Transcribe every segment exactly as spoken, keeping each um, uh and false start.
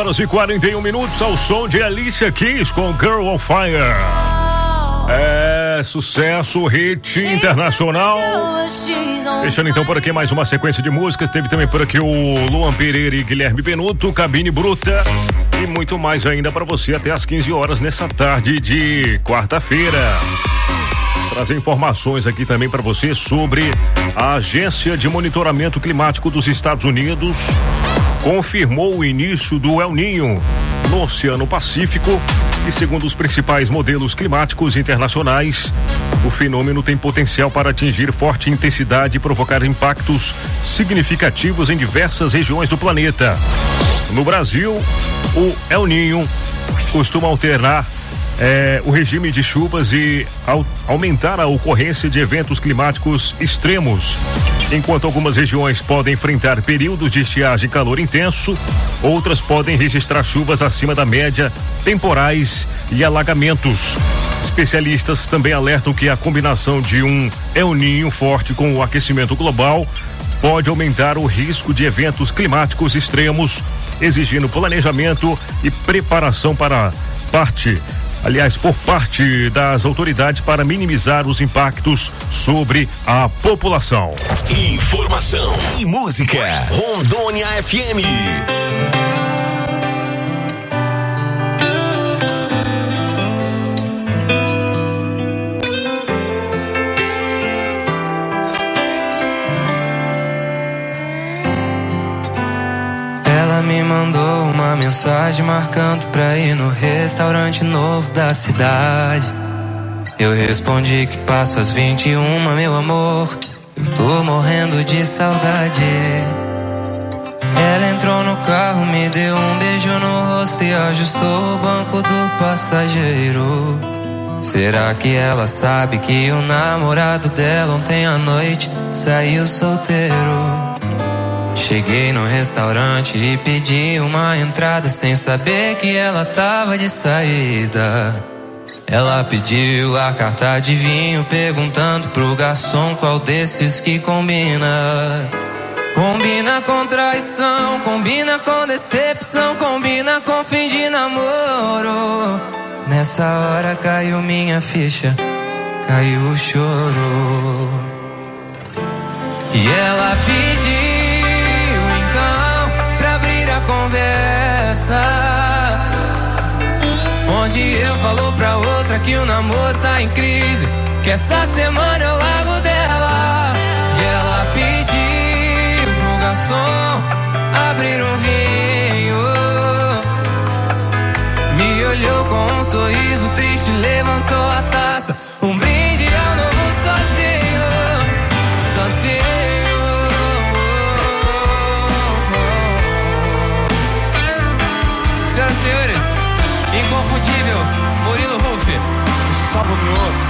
horas e quarenta e um minutos ao som de Alicia Keys com Girl on Fire. É sucesso, hit internacional. Fechando então por aqui mais uma sequência de músicas. Teve também por aqui o Luan Pereira e Guilherme Benuto, Cabine Bruta. E muito mais ainda para você até às quinze horas nessa tarde de quarta-feira. Trazer informações aqui também para você sobre a Agência de Monitoramento Climático dos Estados Unidos. Confirmou o início do El Niño no Oceano Pacífico e, segundo os principais modelos climáticos internacionais, o fenômeno tem potencial para atingir forte intensidade e provocar impactos significativos em diversas regiões do planeta. No Brasil, o El Niño costuma alternar É, o regime de chuvas e ao, aumentar a ocorrência de eventos climáticos extremos. Enquanto algumas regiões podem enfrentar períodos de estiagem e calor intenso, outras podem registrar chuvas acima da média, temporais e alagamentos. Especialistas também alertam que a combinação de um El Niño forte com o aquecimento global pode aumentar o risco de eventos climáticos extremos, exigindo planejamento e preparação para parte Aliás, por parte das autoridades para minimizar os impactos sobre a população. Informação e música. Rondônia F M. Me mandou uma mensagem marcando pra ir no restaurante novo da cidade. Eu respondi que passo às vinte e uma, meu amor, eu tô morrendo de saudade. Ela entrou no carro, me deu um beijo no rosto e ajustou o banco do passageiro. Será que ela sabe que o namorado dela ontem à noite saiu solteiro? Cheguei no restaurante e pedi uma entrada sem saber que ela tava de saída. Ela pediu a carta de vinho, perguntando pro garçom qual desses que combina. Combina com traição, combina com decepção, combina com fim de namoro. Nessa hora caiu minha ficha, caiu o choro. E ela pediu conversa, onde eu falo pra outra que o namoro tá em crise, que essa semana eu largo dela. E ela pediu pro garçom abrir um vinho, me olhou com um sorriso triste, levantou a taça, um brinde ao novo sozinho, sozinho. Senhoras e senhores, inconfundível, Murilo Ruff, Gustavo Mioto.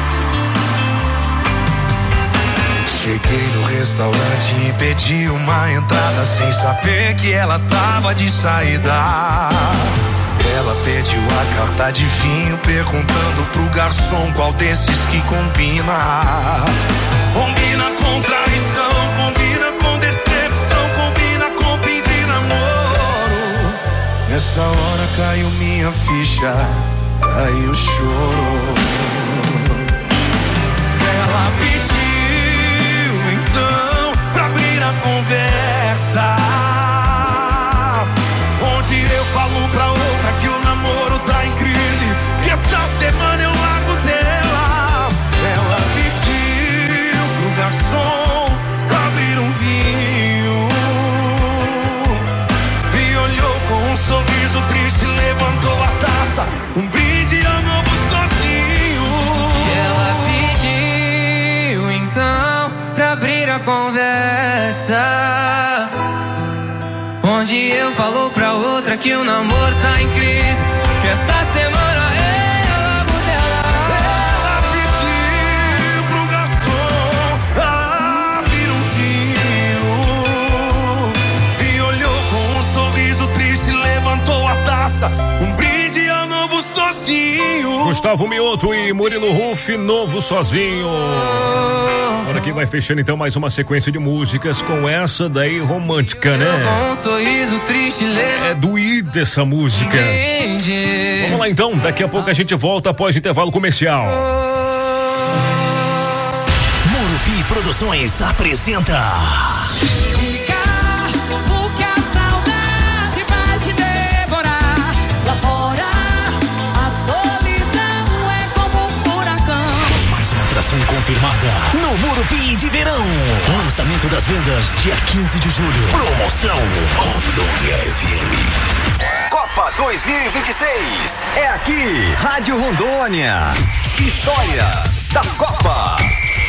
Cheguei no restaurante e pedi uma entrada sem saber que ela tava de saída. Ela pediu a carta de vinho, perguntando pro garçom qual desses que combina. Combina com traição, combina com decepção, combina com fim de namoro. Nessa hora caiu minha ficha, caiu o choro. Ela pediu então pra abrir a conversa, onde eu falo pra outra que o namoro tá em crise, que essa semana eu largo dela. Ela pediu pro garçom abrir um vinho, me olhou com um sorriso triste, levantou a taça, um brinde ao novo sozinho. E ela pediu então pra abrir a conversa, onde eu falo pra outra que o namoro tá em crise, que essa semana eu largo dela. Ela pediu pro garçom abrir um vinho, me olhou com um sorriso triste, levantou a taça, um brinde ao novo sozinho. Gustavo Mioto e Murilo Ruff, Novo Sozinho. Agora quem vai fechando então mais uma sequência de músicas com essa daí romântica, né? Um sorriso triste, É doída essa música. Vamos lá então, daqui a pouco a gente volta após o intervalo comercial. Murupi Produções apresenta Porque a saudade vai te devorar. Lá fora, a solidão é como um furacão. mais uma atração confirmada no Murupi de Verão. Lançamento das vendas dia quinze de julho. Promoção Rondônia F M. Copa dois mil e vinte e seis é aqui, Rádio Rondônia. Histórias das Copas.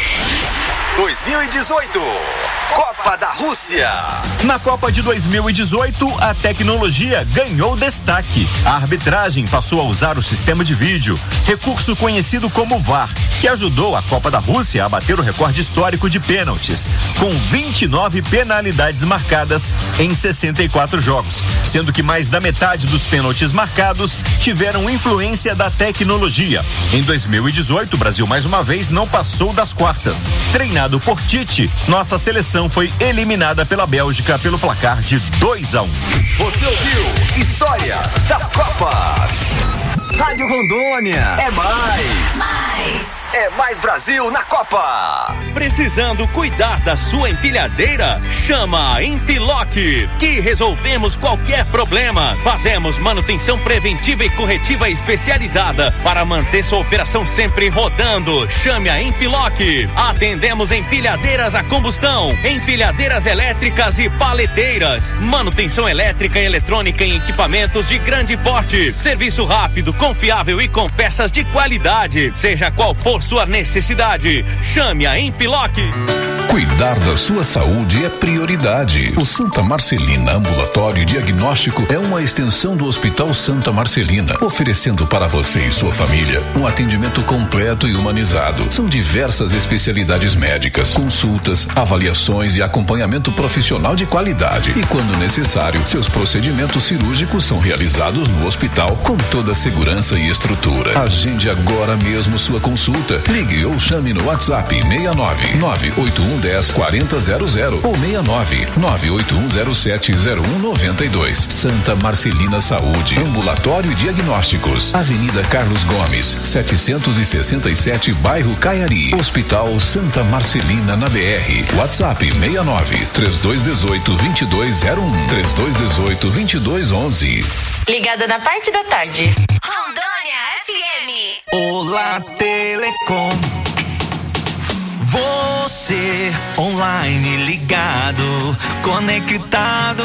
dois mil e dezoito, Copa da Rússia. Na Copa de dois mil e dezoito, a tecnologia ganhou destaque. A arbitragem passou a usar o sistema de vídeo, recurso conhecido como V A R, que ajudou a Copa da Rússia a bater o recorde histórico de pênaltis, com vinte e nove penalidades marcadas em sessenta e quatro jogos, sendo que mais da metade dos pênaltis marcados tiveram influência da tecnologia. Em dois mil e dezoito, o Brasil mais uma vez não passou das quartas. Treinado por Tite, nossa seleção foi eliminada pela Bélgica pelo placar de dois a um. Você ouviu Histórias das Copas. Rádio Rondônia é mais. Mais. É mais Brasil na Copa. Precisando cuidar da sua empilhadeira? Chama a Empiloc, que resolvemos qualquer problema. Fazemos manutenção preventiva e corretiva especializada para manter sua operação sempre rodando. Chame a Empiloc. Atendemos empilhadeiras a combustão, empilhadeiras elétricas e paleteiras, manutenção elétrica e eletrônica em equipamentos de grande porte, serviço rápido, confiável e com peças de qualidade, seja qual for sua necessidade. Chame a Empiloc. Cuidar da sua saúde é prioridade. O Santa Marcelina Ambulatório Diagnóstico é uma extensão do Hospital Santa Marcelina, oferecendo para você e sua família um atendimento completo e humanizado. São diversas especialidades médicas, consultas, avaliações e acompanhamento profissional de qualidade. E quando necessário, seus procedimentos cirúrgicos são realizados no hospital com toda a segurança e estrutura. Agende agora mesmo sua consulta. Ligue ou chame no WhatsApp seis nove nove oito um um zero quatro zero zero ou seis nove nove oito um zero sete zero um nove dois. Santa Marcelina Saúde, Ambulatório e Diagnósticos, Avenida Carlos Gomes, setecentos e sessenta e sete, Bairro Caiari. Hospital Santa Marcelina na B R. WhatsApp seis nove três dois um oito dois dois zero um três dois um oito dois dois um um. Ligada na parte da tarde. Rondônia F M. Olá, Telecom. Você online ligado, conectado.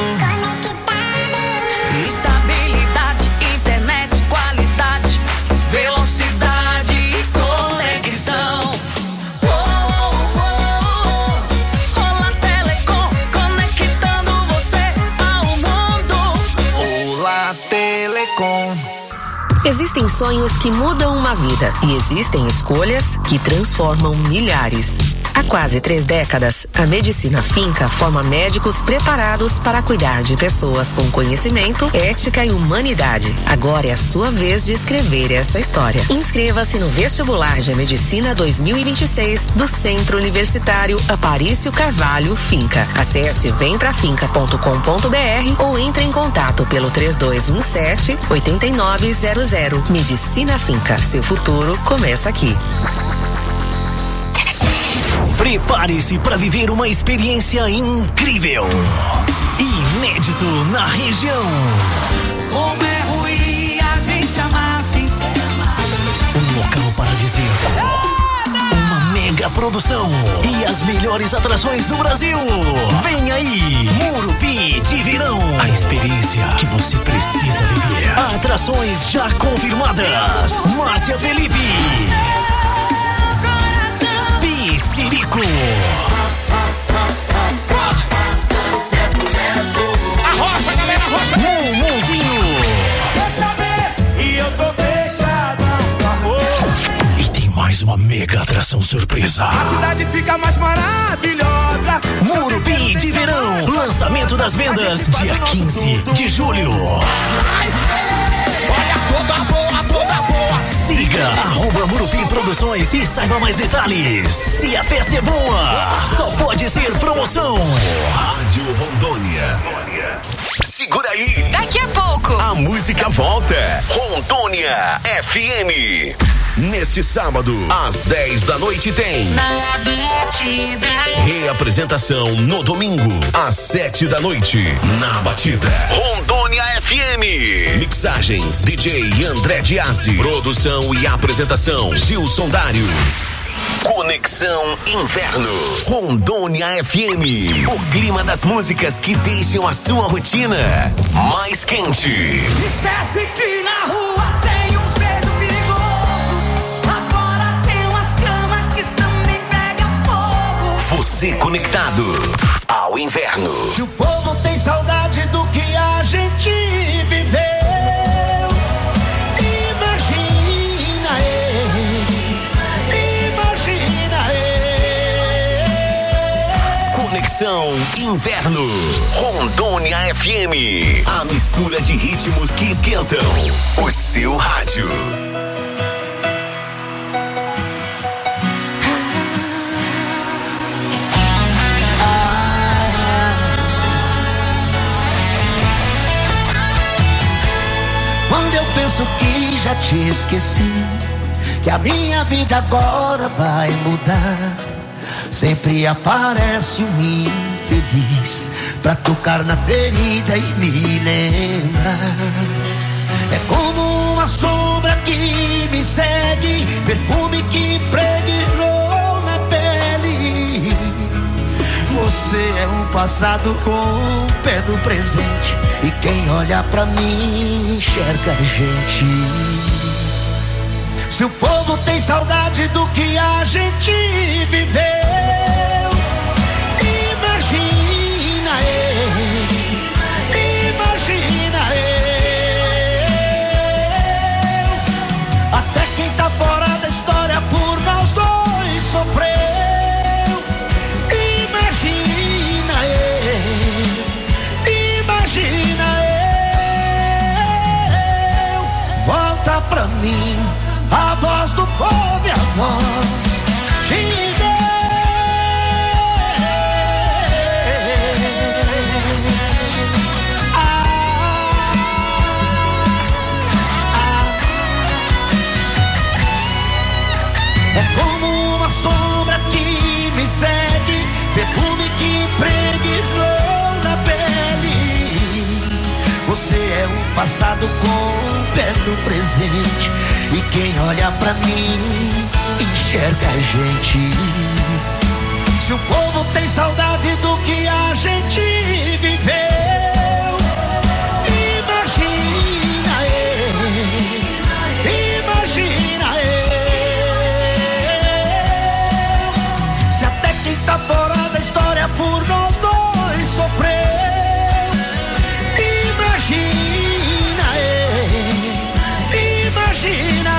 Estabilidade, internet, qualidade, velocidade e conexão. Oh, oh, oh. Olá, Telecom, conectando você ao mundo. Olá, Telecom. Existem sonhos que mudam uma vida e existem escolhas que transformam milhares. Há quase três décadas, a Medicina Finca forma médicos preparados para cuidar de pessoas com conhecimento, ética e humanidade. Agora é a sua vez de escrever essa história. Inscreva-se no vestibular de Medicina dois mil e vinte e seis do Centro Universitário Aparício Carvalho Finca. Acesse vem pra finca ponto com ponto b r ou entre em contato pelo três dois um sete oito nove zero zero. Medicina Finca, seu futuro começa aqui. Prepare-se para viver uma experiência incrível, inédito na região. Como é ruim a gente amar sem ser amado. Um local paradisíaco, uma mega produção e as melhores atrações do Brasil. Vem aí, Murupi de Verão, a experiência que você precisa viver. Atrações já confirmadas: Márcia Felipe, Piscirico, Arrocha, galera, arrocha. Mumuzinho. Quer saber? E eu tô fechado no amor. E tem mais uma mega atração surpresa. A cidade fica mais maravilhosa. Murupi de Verão, lançamento das vendas dia quinze de julho. Olha toda boa, toda boa. Siga arroba Murupi Produções e saiba mais detalhes. Se a festa é boa, só pode ser promoção. Rádio Rondônia. Segura aí. Daqui a pouco a música volta. Rondônia F M. Neste sábado, às dez da noite tem Na Batida. Reapresentação no domingo, às sete da noite, na Batida. Rondônia F M. Mixagens D J André Diasi. Produção e apresentação Gilson Dário. Conexão Inverno. Rondônia F M. O clima das músicas que deixam a sua rotina mais quente. Esquece que na rua tem uns beijos perigosos. Lá fora tem umas camas que também pega fogo. Você conectado ao inverno. Se o povo tem saudade do que a gente viveu, imagina ele, imagina ele. Conexão Inverno. Rondônia F M. A mistura de ritmos que esquentam o seu rádio. Quando eu penso que já te esqueci, que a minha vida agora vai mudar, sempre aparece um infeliz pra tocar na ferida e me lembrar. É como uma sombra que me segue, perfume que impregnou na pele. Você é um passado com um pé no presente, e quem olha pra mim enxerga a gente. Se o povo tem saudade do que a gente viveu, imagina ele, imagina eu. Até quem tá fora da história por nós dois sofreu. Imagina ele, imagina eu. Volta pra mim a voz do povo e a voz de Deus. Ah, ah. É como uma sombra que me segue, perfume que impregnou na pele. Você é um passado com um pé no presente, e quem olha pra mim enxerga a gente. Se o povo tem saudade do que a gente viveu, imagina ele, imagina eu. Se até quem tá fora da história por nós dois sofreu, imagina ele, imagina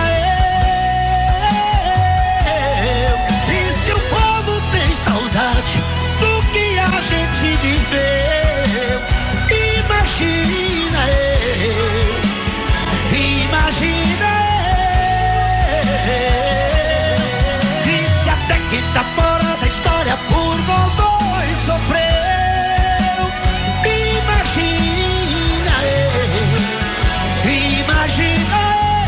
eu. E se o povo tem saudade do que a gente viveu, imagina eu, imagina eu. E se até quem tá fora da história por nós dois sofreu, imagina eu, imagina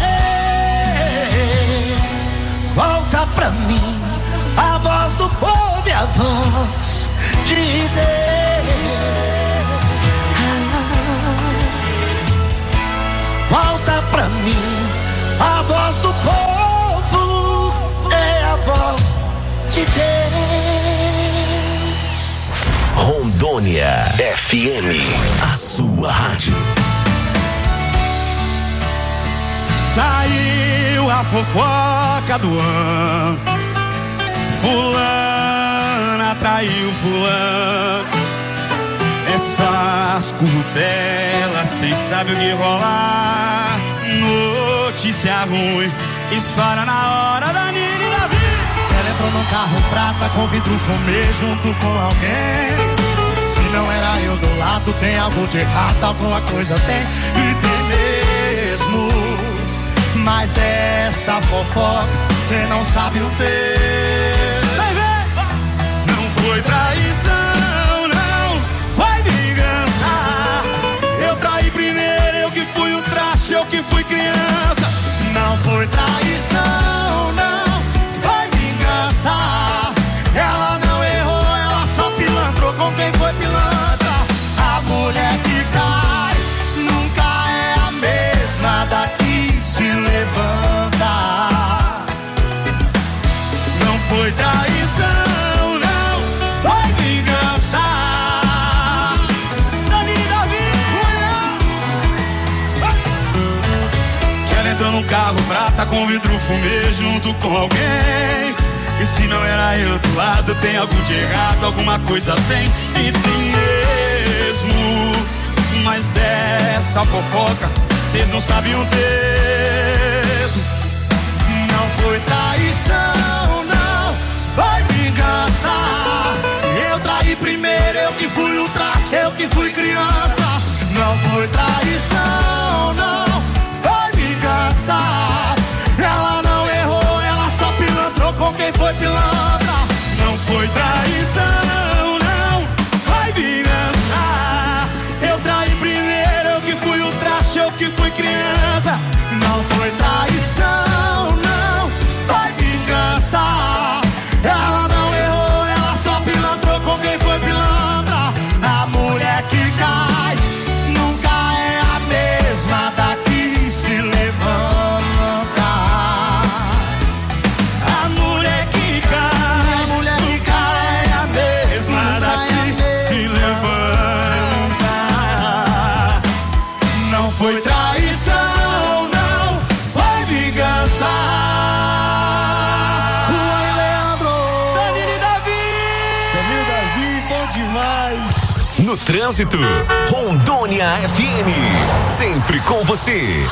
eu. Volta pra mim a voz do povo e a voz de Deus. Volta pra mim a voz do povo, é a voz de Deus. Rondônia F M, a sua rádio. Saiu a fofoca do ano, fulana traiu fulano. Essas curtelas, cês sabem o que rolar. Notícia ruim, espalha na hora da Nini e da vida. Ela entrou num carro prata com vidro fumê junto com alguém. Se não era eu do lado, tem algo de errado, alguma coisa tem. E tem mesmo. Mas dessa fofoca cê não sabe o texto. Não foi traição, não, foi vingança. Eu traí primeiro, eu que fui o traste, eu que fui criança. Não foi traição, não, foi vingança. Ela não errou, ela só pilantrou com quem foi pilantra. A mulher que cai nunca é a mesma daqui se levanta. Não foi traição, não, foi vingança. Dani Davi. Que ela entrou num carro prata com vidro fumê junto com alguém. E se não era eu do lado, tem algo de errado, alguma coisa tem, e tem mesmo. Mas dessa fofoca, cês não sabem o texto. Não foi traição, não, foi vingança. Eu traí primeiro, eu que fui o traste, eu que fui criança. Não foi traição, não, foi vingança. Ela não errou, ela só pilantrou com quem foi pilantra. Não foi traição, não, foi vingança. Eu traí primeiro, eu que fui o traste, eu que fui criança. Não foi traição, não, foi vingança. Ela não errou, ela só pilantrou com quem foi pilantra. A mulher que cai nunca é a mesma daqui se levanta. A mulher que cai, a mulher que cai é a mesma daqui se levanta. Não foi traição, não, foi vingança. Juan Leandro, Danilo Davi, Danilo Davi, bom demais. No trânsito, Rondônia F M, sempre com você.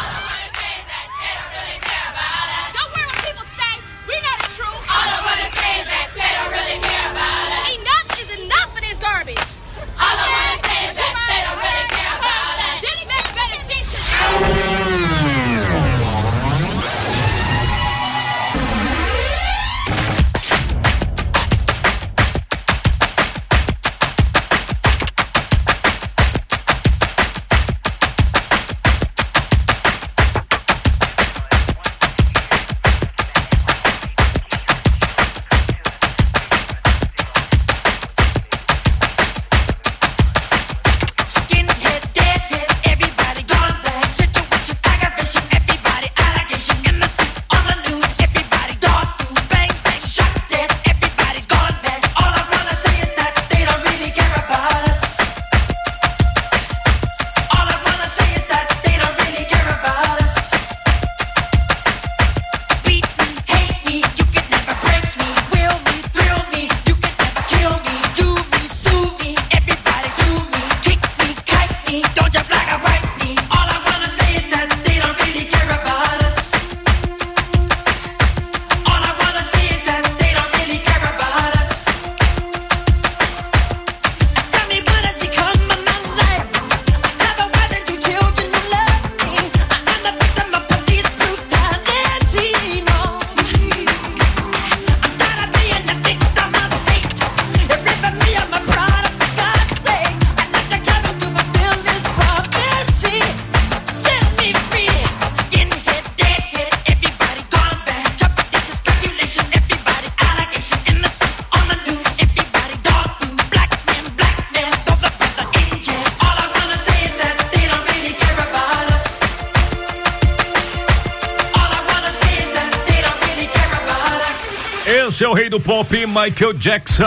Esse é o rei do pop, Michael Jackson.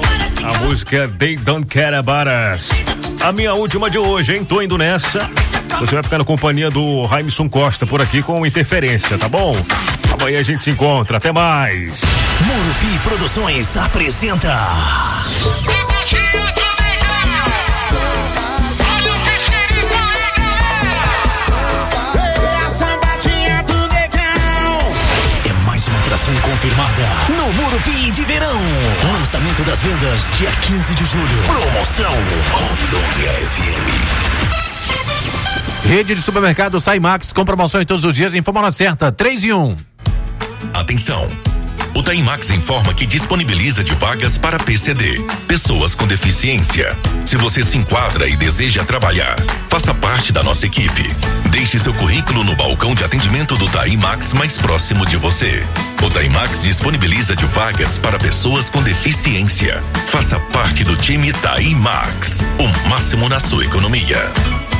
A música They Don't Care About Us. A minha última de hoje, hein? Tô indo nessa. Você vai ficar na companhia do Raimson Costa por aqui com Interferência, tá bom? Amanhã a gente se encontra. Até mais. Murupi Produções apresenta uma atração confirmada no Murupi de Verão. Lançamento das vendas dia quinze de julho. Promoção Rondônia F M. Rede de supermercado Saimax com promoção em todos os dias. Informa na certa, três e um. Atenção! O Taimax informa que disponibiliza de vagas para P C D, pessoas com deficiência. Se você se enquadra e deseja trabalhar, faça parte da nossa equipe. Deixe seu currículo no balcão de atendimento do Taimax mais próximo de você. O Taimax disponibiliza de vagas para pessoas com deficiência. Faça parte do time Taimax, o máximo na sua economia.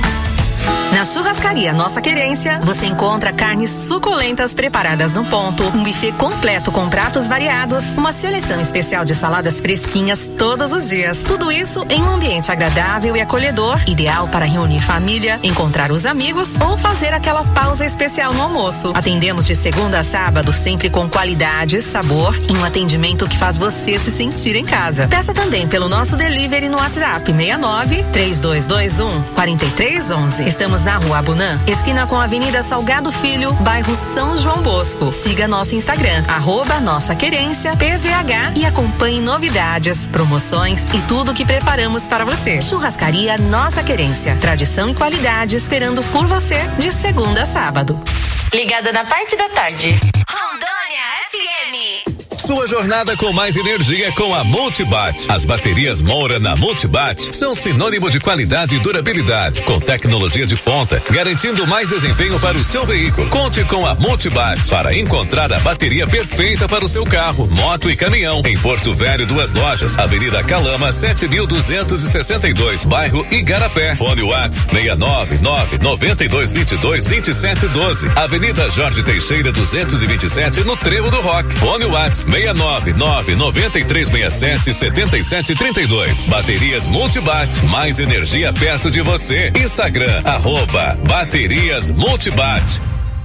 Na Churrascaria Nossa Querência, você encontra carnes suculentas preparadas no ponto, um buffet completo com pratos variados, uma seleção especial de saladas fresquinhas todos os dias. Tudo isso em um ambiente agradável e acolhedor, ideal para reunir família, encontrar os amigos ou fazer aquela pausa especial no almoço. Atendemos de segunda a sábado, sempre com qualidade, sabor e um atendimento que faz você se sentir em casa. Peça também pelo nosso delivery no WhatsApp seis nove, três dois dois um, quatro três um um. Estamos na Rua Abunã, esquina com a Avenida Salgado Filho, bairro São João Bosco. Siga nosso Instagram, arroba Nossa Querência, P V H, e acompanhe novidades, promoções e tudo que preparamos para você. Churrascaria Nossa Querência, tradição e qualidade esperando por você de segunda a sábado. Ligada na parte da tarde. Rondônia F M. Sua jornada com mais energia com a Multibat. As baterias Moura na Multibat são sinônimo de qualidade e durabilidade, com tecnologia de ponta, garantindo mais desempenho para o seu veículo. Conte com a Multibat para encontrar a bateria perfeita para o seu carro, moto e caminhão. Em Porto Velho, duas lojas, Avenida Calama, sete mil duzentos e sessenta e dois, bairro Igarapé. Fone WhatsApp seis nove nove, nove dois dois dois, vinte e sete doze. Avenida Jorge Teixeira, duzentos e vinte e sete, no Trevo do Rock. Fone WhatsApp seis nove nove, nove três seis sete, sete sete três dois. Baterias Multibat, mais energia perto de você. Instagram, arroba Baterias Multibat.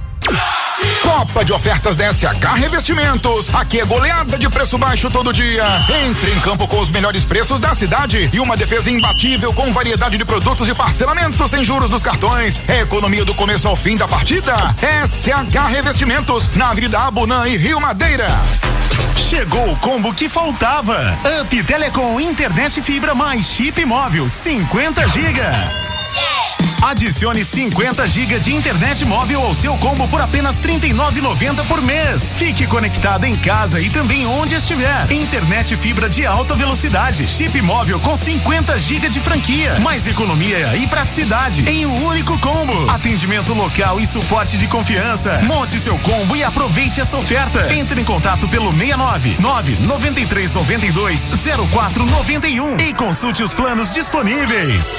Copa de ofertas da S H Revestimentos. Aqui é goleada de preço baixo todo dia. Entre em campo com os melhores preços da cidade e uma defesa imbatível com variedade de produtos e parcelamentos sem juros dos cartões. É economia do começo ao fim da partida. S H Revestimentos, na Avenida Abunã e Rio Madeira. Chegou o combo que faltava. Up Telecom, internet fibra mais chip móvel, cinquenta gigas. Adicione cinquenta gigas de internet móvel ao seu combo por apenas trinta e nove reais e noventa centavos por mês. Fique conectado em casa e também onde estiver. Internet fibra de alta velocidade, chip móvel com cinquenta gigas de franquia, mais economia e praticidade em um único combo. Atendimento local e suporte de confiança. Monte seu combo e aproveite essa oferta. Entre em contato pelo seis nove nove, nove três nove dois, zero quatro nove um e consulte os planos disponíveis.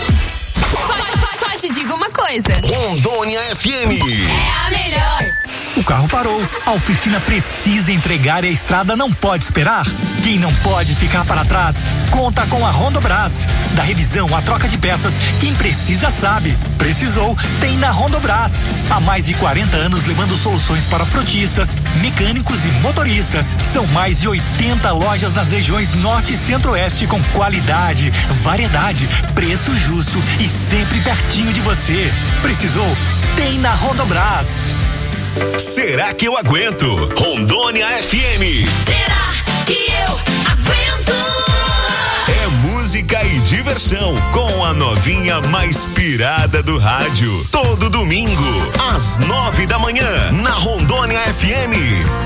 Só, só te digo uma coisa. Rondônia F M. É a melhor. O carro parou, a oficina precisa entregar e a estrada não pode esperar. Quem não pode ficar para trás, conta com a Rondobras. Da revisão à troca de peças, quem precisa sabe. Precisou, tem na Rondobras. Há mais de quarenta anos levando soluções para frotistas, mecânicos e motoristas. São mais de oitenta lojas nas regiões Norte e Centro-Oeste com qualidade, variedade, preço justo e sempre pertinho de você. Precisou, tem na Rondobras. Será que eu aguento? Rondônia F M. Será que eu aguento? É música e diversão com a novinha mais pirada do rádio. Todo domingo, às nove da manhã, na Rondônia F M.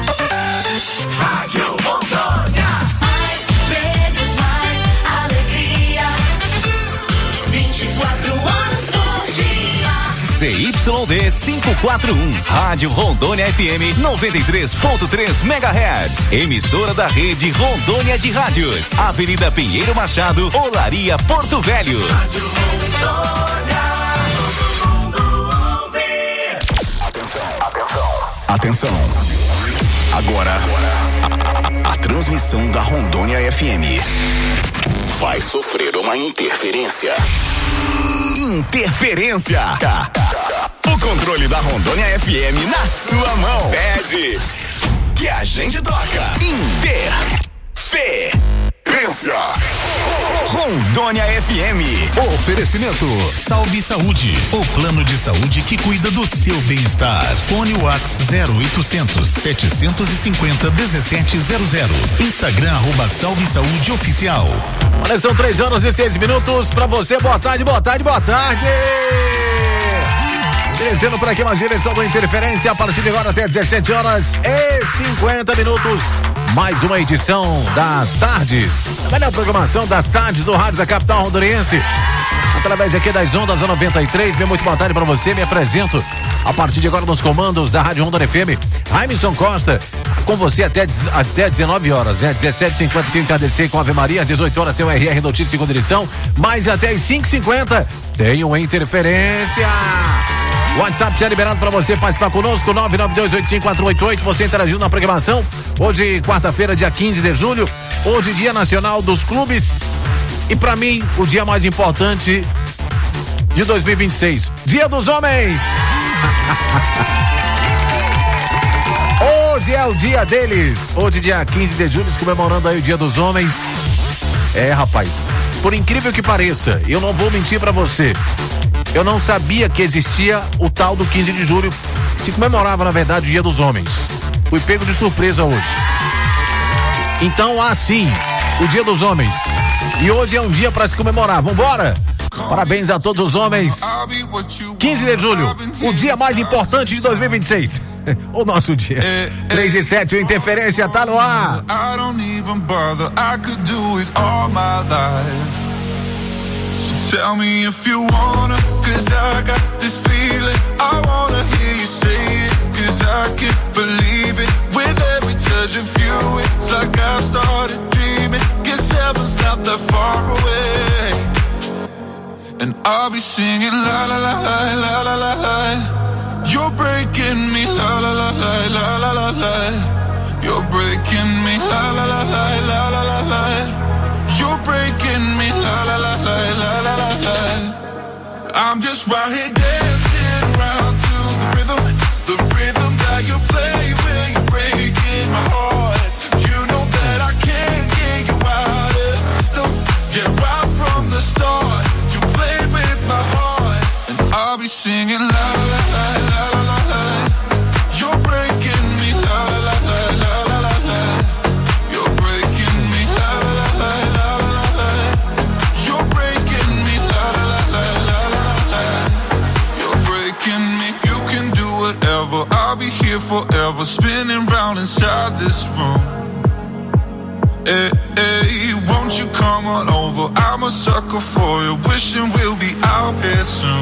Rádio Rondônia. Mais prêmios, mais alegria. vinte e quatro horas por dia. C Y D quinhentos e quarenta e um, Rádio Rondônia F M noventa e três ponto três megahertz. Emissora da rede Rondônia de Rádios. Avenida Pinheiro Machado, Olaria, Porto Velho. Rádio Rondônia, todo mundo ouve. Atenção, atenção. Atenção. Agora, a, a, a transmissão da Rondônia F M vai sofrer uma interferência. Interferência. O controle da Rondônia F M na sua mão. Pede que a gente toca. Interferência. Rondônia F M. Oferecimento Salve Saúde, o plano de saúde que cuida do seu bem-estar. Fone WhatsApp zero oitocentos, setecentos e cinquenta, dezessete zero zero. Instagram arroba Salve Saúde Oficial. Olha, são três horas e seis minutos pra você. Boa tarde, boa tarde, boa tarde. Iniciando por aqui uma direção do Interferência a partir de agora até dezessete horas e cinquenta minutos. Mais uma edição das tardes. A melhor programação das tardes do Rádio da Capital Rondoniense. Através aqui das ondas da noventa e três. Meu muito boa tarde para você. Me apresento a partir de agora nos comandos da Rádio Rondônia F M. Raimson Costa, com você até, até dezenove horas, né? dezessete e cinquenta tem K D C com Ave Maria, às dezoito horas tem o R R Notícias segunda edição, mas até as cinco e cinquenta tem uma Interferência. WhatsApp já liberado para você participar conosco, nove nove dois oito cinco quatro oito oito. Você interagiu na programação. Hoje, quarta-feira, dia quinze de julho. Hoje, Dia Nacional dos Clubes. E para mim, o dia mais importante de dois mil e vinte e seis. Dia dos Homens. Hoje é o dia deles. Hoje, dia quinze de julho, comemorando aí o Dia dos Homens. É, rapaz, por incrível que pareça, eu não vou mentir pra você. Eu não sabia que existia o tal do quinze de julho. Se comemorava, na verdade, o Dia dos Homens. Fui pego de surpresa hoje. Então, assim, o Dia dos Homens. E hoje é um dia pra se comemorar. Vambora? Parabéns a todos os homens. quinze de julho, o dia mais importante de dois mil e vinte e seis. O nosso dia. três e sete, o Interferência tá no ar. I don't even bother, I could do it all my life. So tell me if you wanna, cause I got this feeling. I wanna hear you say it, cause I can't believe it. With every touch of you, it's like I've started dreaming. Guess heaven's not that far away. And I'll be singing la la la la la la la la. You're breaking me la la la la la la la la. You're breaking me la la la la la la la la. You're breaking me la la la la la la la la. I'm just right here dancing around to the rhythm, the rhythm that you play when you're breaking my heart. You know that I can't get you out of the system. Yeah, right from the start. I'll be singing la la la la la la la. You're breaking me la la la la la la la la. You're breaking me la la la la la la la la. You're breaking me la la la la la la la la. You're breaking me. You can do whatever. I'll be here forever, spinning round inside this room. Hey, hey, won't you come on over? I'm a sucker for you, wishing we'll be out here soon.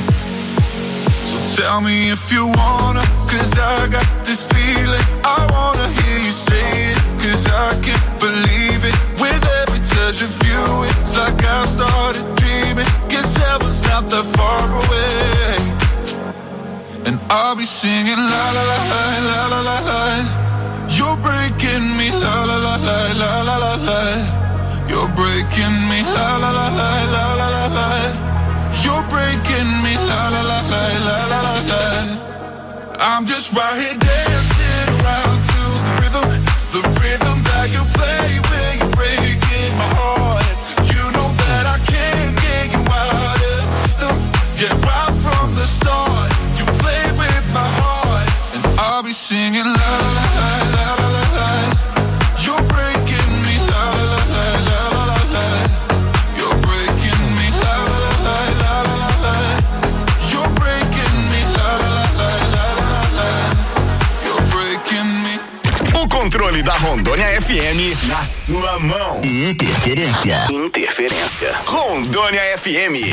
So tell me if you wanna, cause I got this feeling. I wanna hear you say it, cause I can't believe it. With every touch of you, it's like I've started dreaming. Guess heaven's not that far away. And I'll be singing la la la la la la la la. You're breaking me la la la la la la la la. You're breaking me la la la la la la la la. You're breaking me la la la la la la la la. I'm just right here dancing around to the rhythm, the rhythm that you play when you're breaking my heart. You know that I can't get you out of the system. Yeah, right from the start, you play with my heart, and I'll be singing la la la la la la la. You're breaking me la la la la la la la. You're breaking me la la la la la la la la. You're breaking me la la la la la la la la. You're breaking me. O controle da Rondônia F M na sua mão. Interferência. Interferência. Rondônia F M.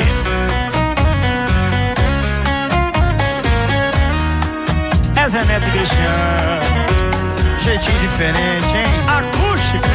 É Zé Neto e Cristiano, jeitinho diferente, hein? Acústica.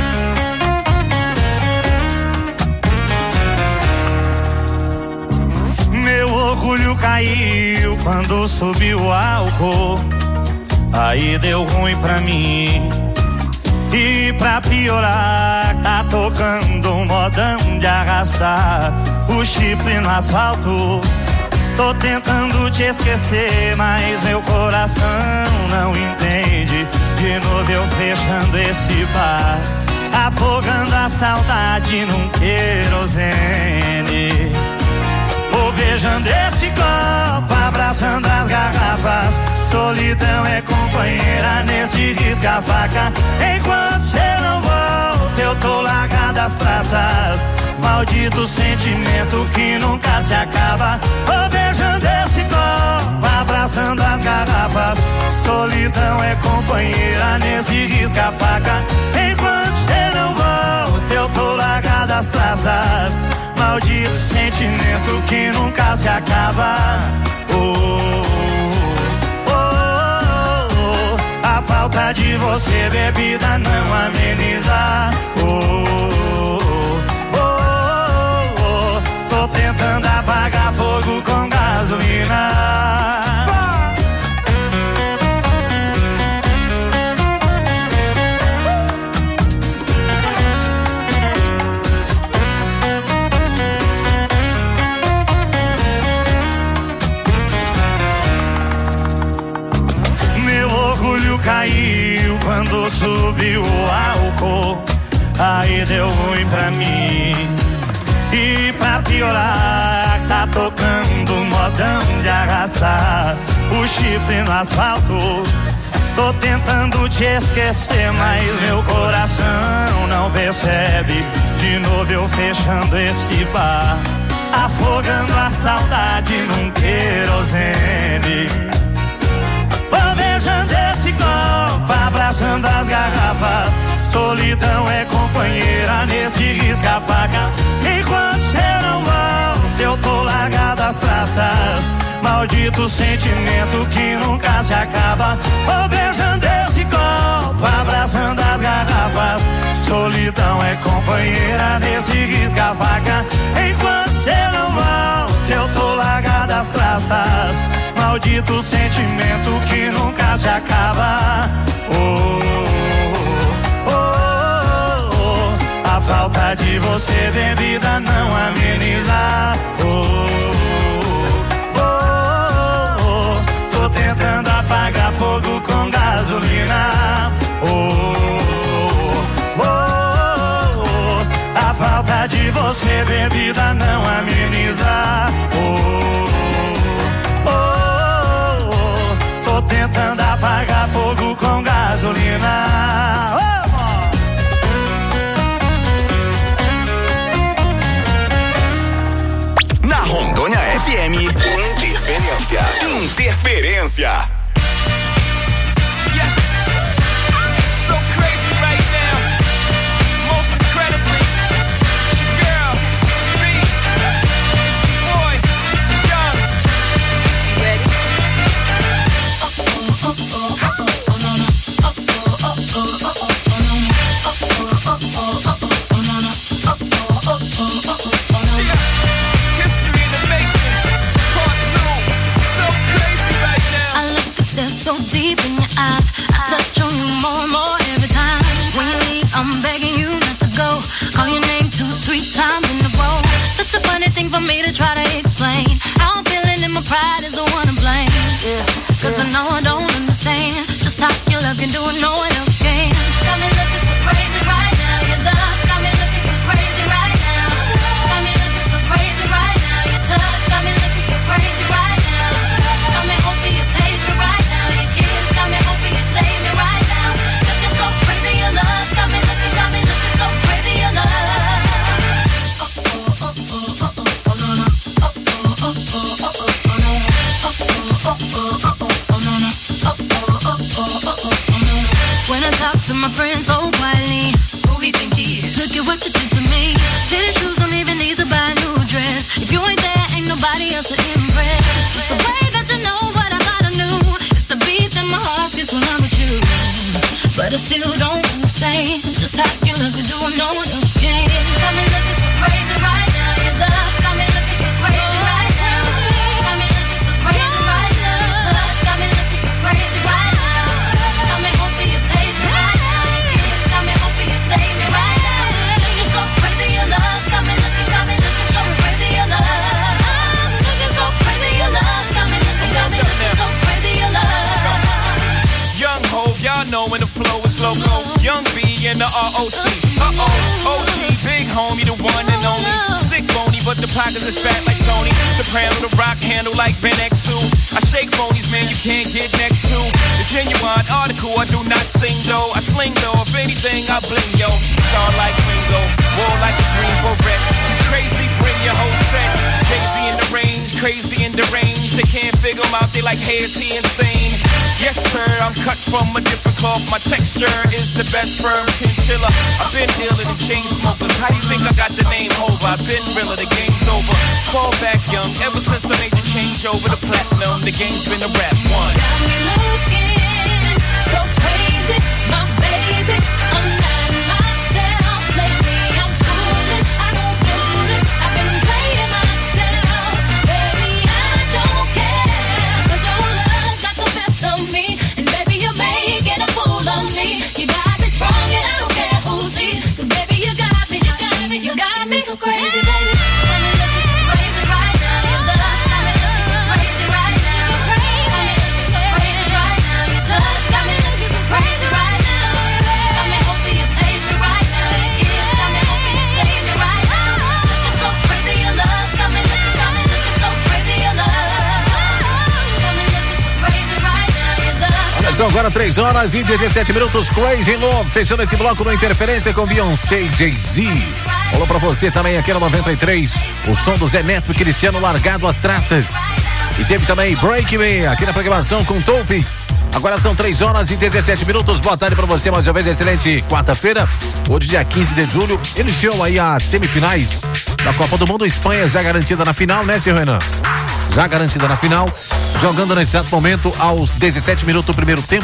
Meu orgulho caiu quando subiu o álcool. Aí deu ruim pra mim. E pra piorar, tá tocando um modão de arrastar o chifre no asfalto. Tô tentando te esquecer, mas meu coração não entende. De novo eu fechando esse bar, afogando a saudade num querosene. Vou beijando esse copo, abraçando as garrafas. Solidão é companheira nesse risca-faca. Enquanto cê não volta, eu tô largado as traças Maldito sentimento que nunca se acaba. Vou beijando esse copo, abraçando as garrafas. Solidão é companheira nesse risca-faca. Enquanto você não volta, eu tô largado as traças. Maldito sentimento que nunca se acaba. Oh, oh, oh, oh. A falta de você, bebida, não ameniza. Oh, oh, oh, oh. Tô tentando apagar fogo com gasolina. Caiu quando subiu o álcool, aí deu ruim pra mim. E pra piorar, tá tocando modão de arrastar o chifre no asfalto. Tô tentando te esquecer, mas meu coração não percebe. De novo eu fechando esse bar, afogando a saudade num querosene. Vou beijando esse copo, abraçando as garrafas. Solidão é companheira nesse risca-faca. Enquanto você não volta, eu tô largado as traças. Maldito sentimento que nunca se acaba. Vou beijando esse copo, abraçando as garrafas. Solidão é companheira nesse risca-faca. Enquanto você não volta, eu tô largado as traças. Maldito sentimento que nunca se acaba. Oh, oh, oh, oh. A falta de você, bebida, não ameniza. Oh, oh, oh. Tô tentando apagar fogo com gasolina. Oh, oh, oh. A falta de você, bebida, não ameniza. Oh, tô tentando apagar fogo com gasolina. Oh! Na Rondônia F M, interferência. Interferência. Yes. So crazy right now. Most incredibly. It's your girl, B. It's your boy, Young. Ready? So deep in your eyes, I touch on you more and more every time. When you leave, I'm begging you not to go. Call your name two, three times in a row. Such a funny thing for me to try to explain. How I'm feeling and my pride is the one to blame. Yeah, Cause yeah. I know I don't understand just how your love can do it, no one else can. Got me looking so crazy right now. Your love got me looking so crazy right now. Got me looking so crazy right now. Your touch got me looking so crazy right now. Got me hoping you page me right now. Your kiss got me hoping you save me right now. Looking so crazy, your love got me looking, got me looking so crazy, your love. Oh oh oh oh oh oh no no. Oh oh oh oh oh oh no no. Oh oh oh oh oh oh no no. Oh oh oh oh oh oh no no. When I talk to my friends so quietly, who he think he is? Look at what you did to me. Tennis shoes don't even need to buy a new dress. If you ain't there, ain't nobody else to impress. It's the way that you know what I thought I knew. It's the beat in my heart gets when I'm with you. But I still don't understand just how you look and do what no one else can. Got me looking so crazy right now. Your love got me looking so crazy right now. Got me looking so crazy right now. Your touch got me looking so crazy right now. Got me hoping you page me right now. Your kiss got me hoping you save me right now. Looking so crazy, your love got me looking, got me looking so crazy, your love. Looking so crazy, your love got me looking, got me looking so crazy, your love. Young Hov, y'all know when the flow is loco. Young B and the R O C. Uh-oh, O G, big homie, the one and only. Stick bony, but the pockets is fat like Tony. Soprano, the rock handle like Ben X two. I shake phonies, man, you can't get next to. The genuine article, I do not sing though. I sling though, if anything, I bling yo. Star like Ringo, war like a Greensboro wreck. and deranged. They can't figure him out, they like, hey, is he insane? Yes, sir, I'm cut from a different cloth. My texture is the best firm chinchilla. I've been dealing in chain smokers. How do you think I got the name over? I've been realer, the game's over. Fall back young, ever since I made the change over to platinum, the game's been a rap one. Got me looking so crazy, my baby. I'm not myself lately. I'm foolish, I don't do this. I've been playing myself, baby. I don't care, 'cause your love's got the best of me, and baby you're making a fool of me. You got me sprung and I don't care who sees, 'cause baby you got me, you got me, you got me so crazy, baby. I'm in love so crazy right now. Your love's got me looking so crazy right now. Crazy, so crazy right now. Your touch got me looking so crazy right now. Got me hoping you amaze me right now. Your kiss got me hoping you save me right now. Looking so crazy, your love's got me looking, got me looking so crazy, your love. Got me looking so crazy right now. Your love's Olha só, agora três horas e dezessete minutos, Crazy Love, fechando esse bloco no Interferência com Beyoncé e Jay-Z. Falou pra você também aqui na noventa e três, o som do Zé Neto e Cristiano Largado as Traças. E teve também Break Me aqui na programação com Topi. Agora são três horas e dezessete minutos, boa tarde pra você, mais uma vez, excelente quarta-feira. Hoje, dia quinze de julho, iniciou aí as semifinais da Copa do Mundo. Espanha já garantida na final, né, seu Renan? Já garantida na final, jogando nesse exato momento aos dezessete minutos do primeiro tempo.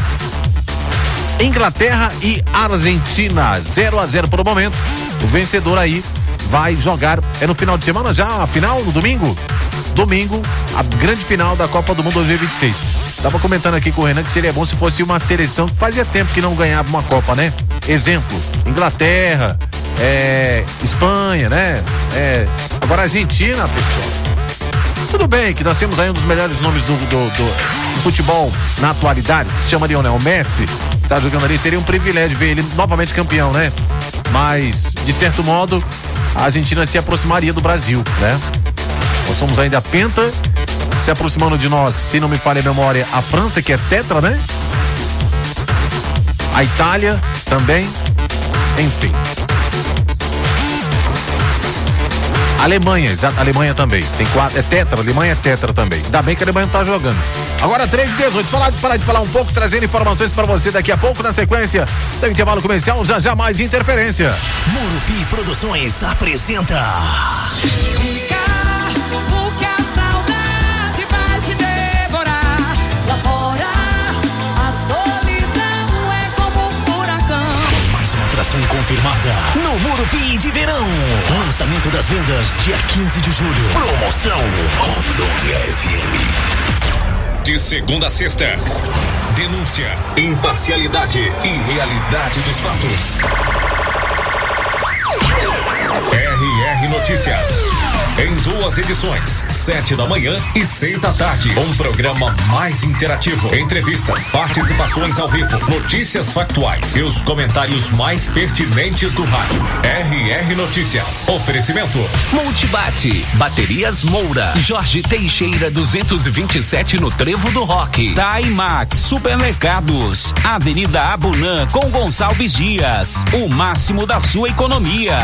Inglaterra e Argentina, zero a zero por o momento. O vencedor aí vai jogar, é no final de semana já, a final, no domingo? Domingo, a grande final da Copa do Mundo dois mil e vinte e seis. Tava comentando aqui com o Renan que seria bom se fosse uma seleção que fazia tempo que não ganhava uma Copa, né? Exemplo, Inglaterra, é, Espanha, né? É, agora Argentina, pessoal. Tudo bem que nós temos aí um dos melhores nomes do, do, do, do futebol na atualidade, que se chama Lionel Messi, que tá jogando ali, seria um privilégio ver ele novamente campeão, né? Mas, de certo modo, a Argentina se aproximaria do Brasil, né? Nós somos ainda penta, se aproximando de nós, se não me falha a memória, a França, que é tetra, né? A Itália também, enfim. Alemanha, exato, Alemanha também. Tem quatro, é tetra, Alemanha é tetra também. Ainda bem que a Alemanha não tá jogando. Agora três e dezoito, falar de parar de falar um pouco, trazendo informações para você daqui a pouco, na sequência do intervalo comercial, já já mais interferência. Murupi Produções apresenta porque a saudade vai te devorar. Lá fora, a solidão é como um furacão. mais uma atração confirmada no Murupi de Verão. Lançamento das vendas dia quinze de julho. Promoção Rondônia F M. De segunda a sexta, denúncia, imparcialidade e realidade dos fatos. R R Notícias. Em duas edições, sete da manhã e seis da tarde. Um programa mais interativo. Entrevistas, participações ao vivo, notícias factuais e os comentários mais pertinentes do rádio. R R Notícias. Oferecimento. Multibate, Baterias Moura, Jorge Teixeira duzentos e vinte e sete no Trevo do Rock. Taimax Supermercados, Avenida Abunã com Gonçalves Dias. O máximo da sua economia.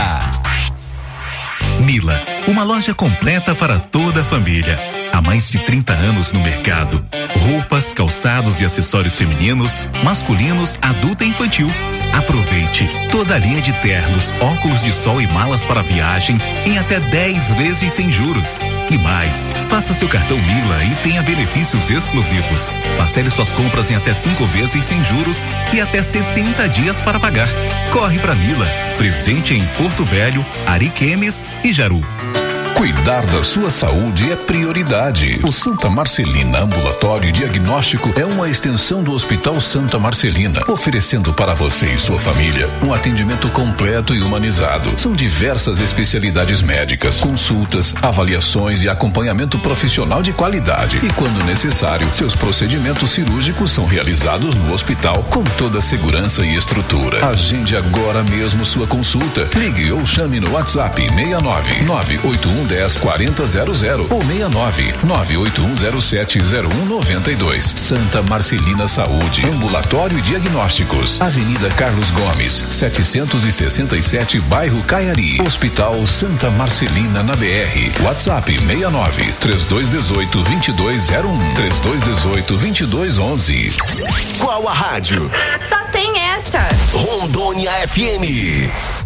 Mila, uma loja completa para toda a família. Há mais de trinta anos no mercado. Roupas, calçados e acessórios femininos, masculinos, adulto e infantil. Aproveite toda a linha de ternos, óculos de sol e malas para viagem em até dez vezes sem juros. E mais, faça seu cartão Mila e tenha benefícios exclusivos. Parcele suas compras em até cinco vezes sem juros e até setenta dias para pagar. Corre pra Mila, presente em Porto Velho, Ariquemes e Jaru. Cuidar da sua saúde é prioridade. O Santa Marcelina Ambulatório e Diagnóstico é uma extensão do Hospital Santa Marcelina, oferecendo para você e sua família um atendimento completo e humanizado. São diversas especialidades médicas, consultas, avaliações e acompanhamento profissional de qualidade. E quando necessário, seus procedimentos cirúrgicos são realizados no hospital com toda a segurança e estrutura. Agende agora mesmo sua consulta. Ligue ou chame no WhatsApp seis nove nove oito um dez, quarenta zero zero ou sessenta e nove, nove oito um zero sete zero um noventa e dois. Santa Marcelina Saúde, Ambulatório e Diagnósticos, Avenida Carlos Gomes, setecentos e sessenta e sete, bairro Caiari. Hospital Santa Marcelina na B R. WhatsApp sessenta e nove, trinta e dois dezoito, vinte e dois zero um, trinta e dois dezoito, vinte e dois onze. Qual a rádio? Só tem essa. Rondônia F M.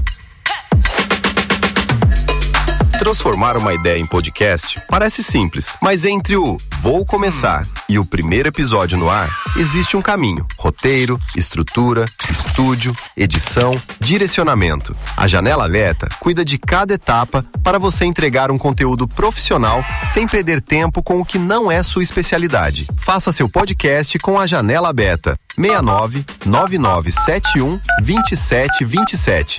Transformar uma ideia em podcast parece simples, mas entre o vou começar e o primeiro episódio no ar, existe um caminho. Roteiro, estrutura, estúdio, edição, direcionamento. A Janela Beta cuida de cada etapa para você entregar um conteúdo profissional sem perder tempo com o que não é sua especialidade. Faça seu podcast com a Janela Beta. seis nove, nove nove sete um, dois sete dois sete.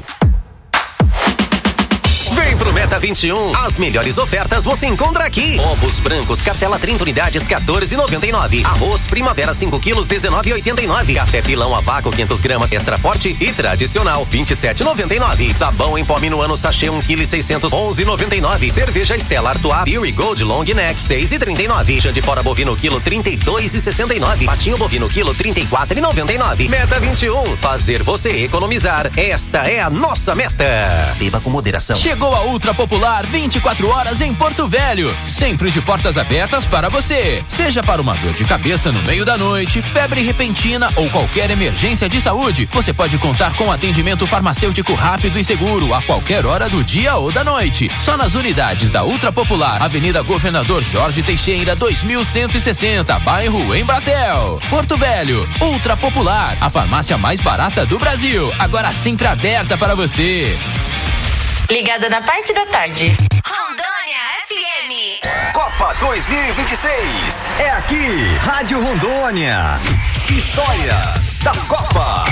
Vem pro Meta vinte e um. As melhores ofertas você encontra aqui. Ovos brancos, cartela trinta unidades, quatorze e noventa e nove. Arroz Primavera cinco quilos, dezenove e oitenta e nove. Café Pilão a vácuo quinhentas gramas, extra forte e tradicional, vinte e sete e noventa e nove. Sabão em pó Minuano sachê um quilo e seiscentos, onze e noventa e nove. Cerveja Stella Artois Pure Gold Long Neck, seis e trinta e nove. Chã de fora bovino quilo, trinta e dois e sessenta e nove. Patinho bovino quilo, trinta e quatro e noventa e nove. Meta vinte e um. Fazer você economizar. Esta é a nossa meta. Beba com moderação. Chegou a Ultra Popular vinte e quatro horas em Porto Velho, sempre de portas abertas para você. Seja para uma dor de cabeça no meio da noite, febre repentina ou qualquer emergência de saúde, você pode contar com atendimento farmacêutico rápido e seguro a qualquer hora do dia ou da noite. Só nas unidades da Ultra Popular, Avenida Governador Jorge Teixeira, dois mil cento e sessenta, bairro Embratel. Porto Velho, Ultra Popular, a farmácia mais barata do Brasil, agora sempre aberta para você. Ligada na parte da tarde. Rondônia F M. Copa dois mil e vinte e seis. É aqui, Rádio Rondônia. Histórias das Copas.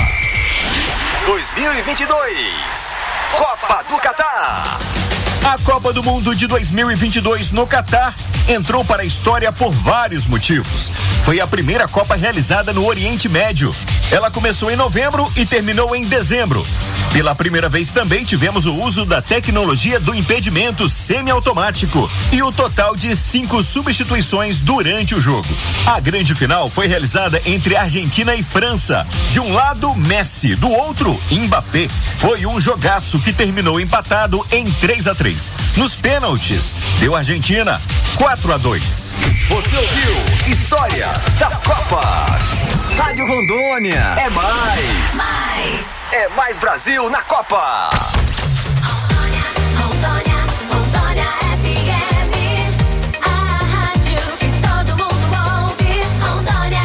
dois mil e vinte e dois. Copa do Catar. A Copa do Mundo de dois mil e vinte e dois no Catar entrou para a história por vários motivos. Foi a primeira Copa realizada no Oriente Médio. Ela começou em novembro e terminou em dezembro. Pela primeira vez também tivemos o uso da tecnologia do impedimento semiautomático e o total de cinco substituições durante o jogo. A grande final foi realizada entre Argentina e França. De um lado, Messi, do outro, Mbappé. Foi um jogaço que terminou empatado em três a três. Nos pênaltis, deu Argentina quatro a dois. Você ouviu Histórias das Copas. Rádio Rondônia. É mais. Mais. É mais Brasil na Copa. Rondônia, Rondônia, Rondônia F M. A rádio que todo mundo ouve. Rondônia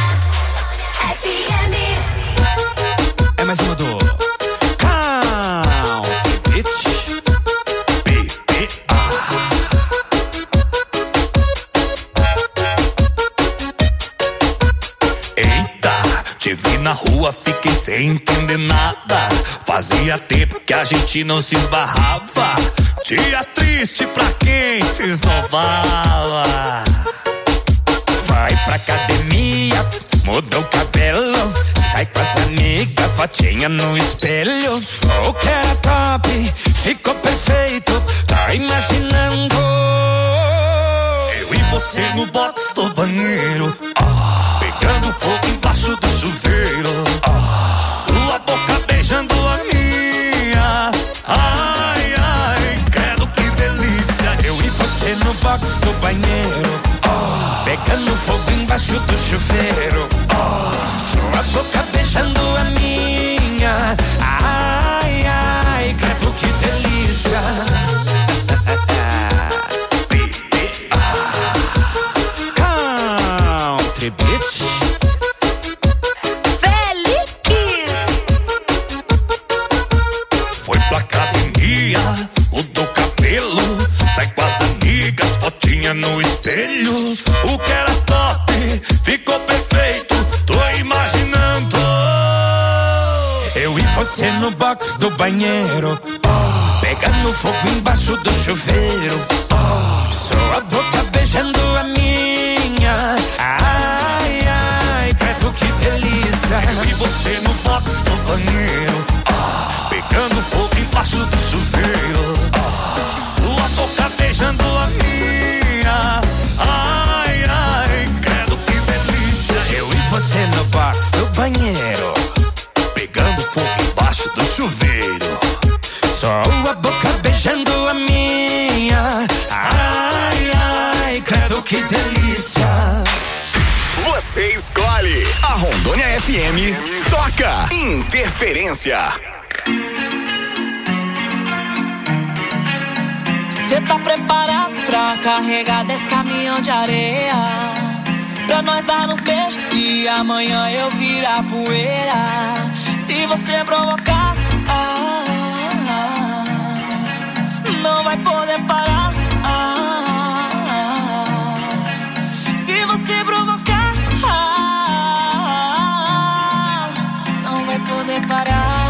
F M. É mais uma do Count Bitch. B B A. Eita, te vi na rua, fiquei sem entender nada. Fazia tempo que a gente não se esbarrava. Dia triste pra quem se esnobava. Vai pra academia, muda o cabelo, sai com as amigas, fotinha no espelho. O que era top, ficou perfeito, tá imaginando? Eu e você no box do banheiro, ah, pegando fogo embaixo do chuveiro, ah, sua boca beijando a minha. Ai, ai, credo que delícia. Eu e você no box do banheiro, ah, pegando fogo embaixo do chuveiro, ah, sua boca beijando a minha. Ai, ai, credo que delícia. Country Bitch. Foi pra academia, mudou o cabelo, sai com as amigas, fotinha no espelho. O que era top, ficou perfeito, tô imaginando. Eu e você no box do banheiro, oh, pegando fogo embaixo do chuveiro, oh, sua boca beijando a minha. Ai, ai, credo que delícia. Eu e você no box do banheiro, oh, pegando fogo embaixo do chuveiro, oh, sua boca beijando a você escolhe. A Rondônia F M toca Interferência. Cê tá preparado pra carregar desse caminhão de areia? Pra nós dar uns beijos e amanhã eu virar poeira. Se você provocar, ah, ah, não vai poder parar. Ah, ah, se você provocar, ah, não vai poder parar.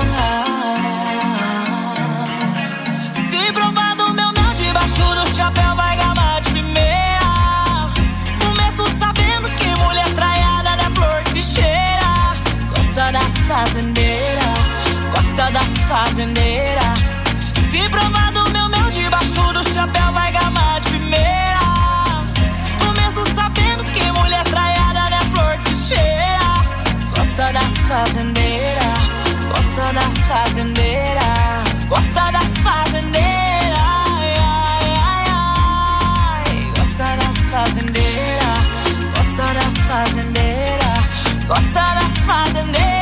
Se provar do meu mel debaixo do chapéu vai gamar de primeira. Começo sabendo que mulher traiada não é flor que se cheira. Gosta das fazendeiras, gosta das fazendeiras. Se provar do meu mel debaixo do chapéu vai gamar de primeira. Começo sabendo que mulher traiada não é flor que se cheira. Gosta das fazendeiras, gosta das fazendeiras, gosta das fazendeiras. Ai, ai, ai, ai. Gosta das fazendeiras, gosta das fazendeiras, gosta das fazendeiras.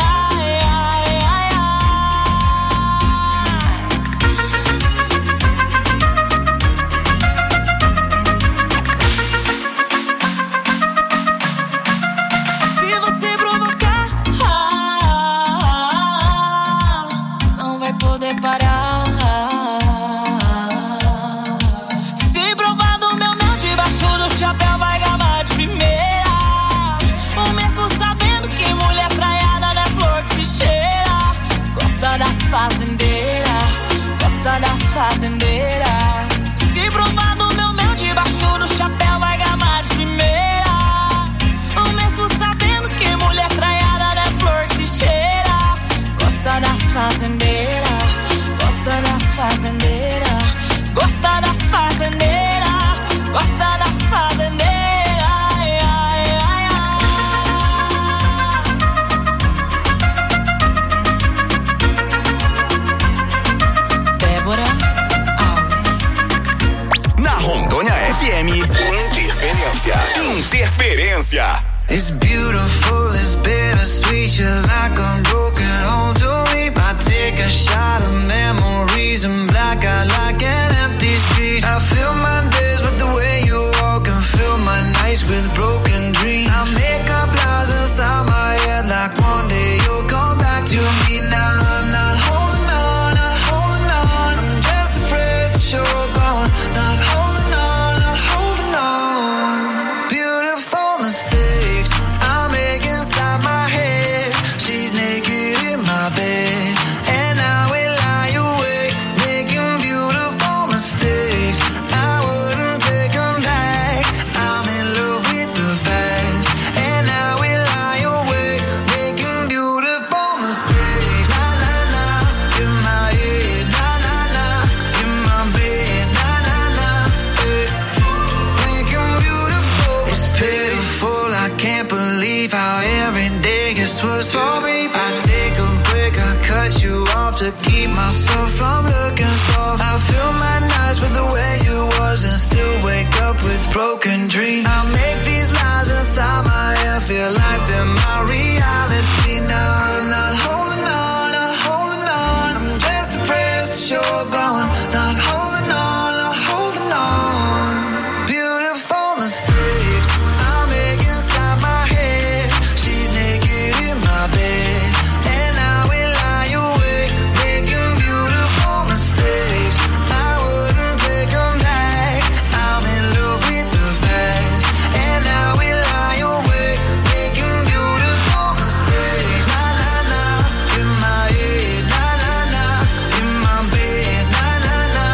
Fazendeira, gosta das fazendeiras. Se provar do meu mel debaixo do chapéu vai gamar de primeira. O mesmo sabendo que mulher traiada não é flor que se cheira. Gosta das fazendeiras, gosta das fazendeiras, gosta das fazendeiras, gosta das fazendeiras. Rondônia F M, Interferência. Interferência. It's beautiful, it's bittersweet. You're like a broken home to me. I take a shot of memories and black out like an empty street. I fill my days with the way you walk and fill my nights with broken dreams. I make up lies inside my head like one day you'll come back to me. Now I'm not holding on, not holding on. I'm just afraid that you're gone. Not holding on, not holding on. Beautiful mistakes I make inside my head. She's naked in my bed and I will lie awake making beautiful mistakes. I wouldn't take them back. I'm in love with the past and I will lie awake making beautiful mistakes. Na na na, in my head. Na na na, in my bed. Na na na, eh. Making beautiful. It's pitiful. I can't believe how every day gets worse for me. I take a break, I cut you off to keep myself from looking soft. I fill my nights with the way you was and still wake up with broken dreams. I make these lies inside my head feel like they're my reality. Now I'm not holding on, not holding on. I'm just depressed that you're gone. Not holding on, not holding on. Beautiful mistakes I make inside my head. She's naked in my bed and I will lie awake making beautiful mistakes. I wouldn't take them back. I'm in love with the past and I will lie awake making beautiful mistakes. Na na na, in my head. Na na na, in my bed. Na na na,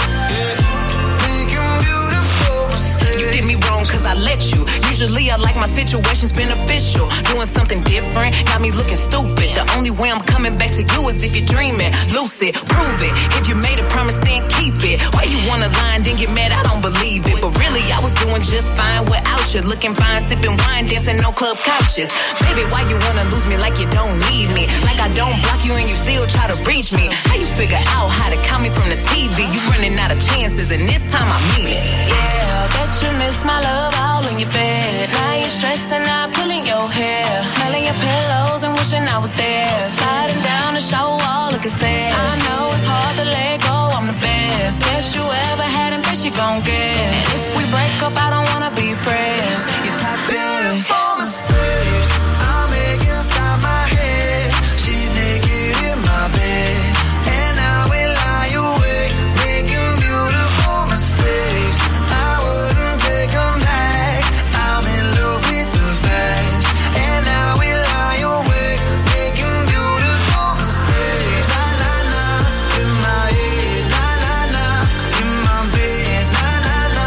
making beautiful mistakes. You did me wrong cause I let you. Usually I like my situations beneficial. Doing something different, got me looking stupid. The only way I'm coming back to you is if you're dreaming. Lucid, prove it. If you made a promise, then keep it. Why you wanna lie and then get mad? I don't believe it. But really, I was doing just fine without you. Looking fine, sipping wine, dancing on club couches. Baby, why you wanna lose me like you don't need me? Like I don't block you and you still try to reach me. How you figure out how to call me from the T V? You running out of chances and this time I mean it. Yeah, bet you miss my love all in your bed. Now you're stressed listen up, pulling your hair, smelling your pillows and wishing I was there. Sliding down the shower wall, looking sad. I know it's hard to let go, I'm the best. Best you ever had and best you gon' get. And if we break up, I don't wanna be friends. You're top Beautiful mistakes I make inside my head. She's naked in my bed, and I will lie awake, making beautiful mistakes. I wouldn't take them back. I'm in love with the past, and I will lie awake, making beautiful mistakes. Na na na, in my head. Na na na, in my bed. Na na na,